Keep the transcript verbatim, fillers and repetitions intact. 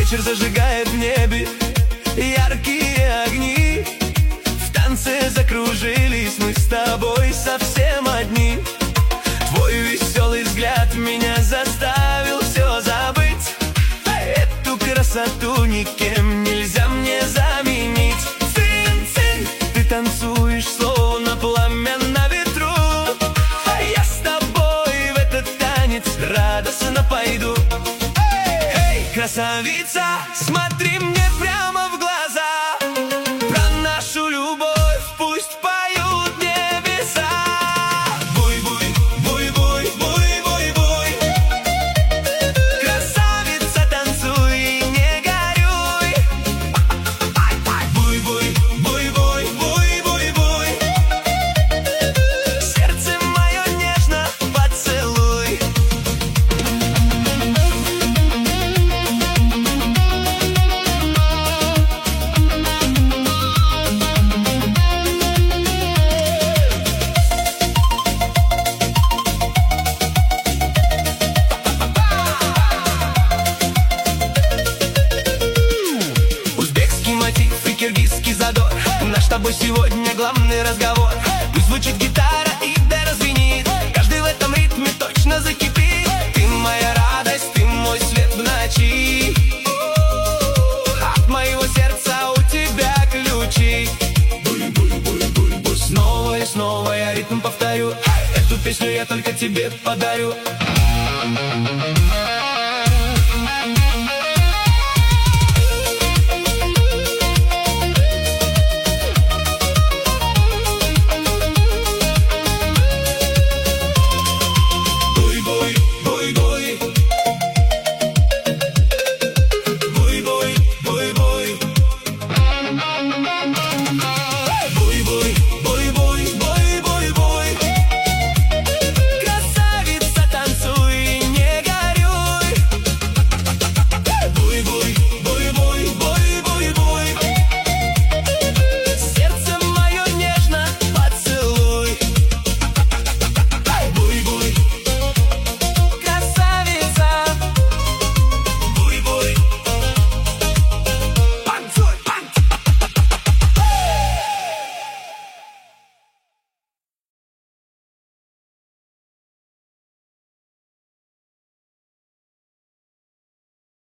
вечер зажигает в небе яркие огни. В танце закружились мы с тобой совсем одни. Твой веселый взгляд меня заставил все забыть. Эту красоту никем нельзя мне заменить. Цин-цин, ты танцуешь словно пламя на ветру. Я с тобой в этот танец радостно пойду. Эй, красавица, смотри мне прямо в глаза. Про нашу любовь пусть поют небеса. Буй-буй, буй-буй, буй-буй-буй. Красавица, танцуй и не горюй. Буй-буй, буй-буй, буй-буй-буй. Сердце мое нежно поцелуй. Узбекский мотив и киргизский задор. Наш с тобой сегодня главный разговор. Пусть звучит гитара и да развенит. Каждый в этом ритме точно закипит. Ты моя радость, ты мой свет в ночи. От моего сердца у тебя ключи. Буй-буй-буй-буй-буй. Снова и снова я ритм повторю. Эту песню я только тебе подарю.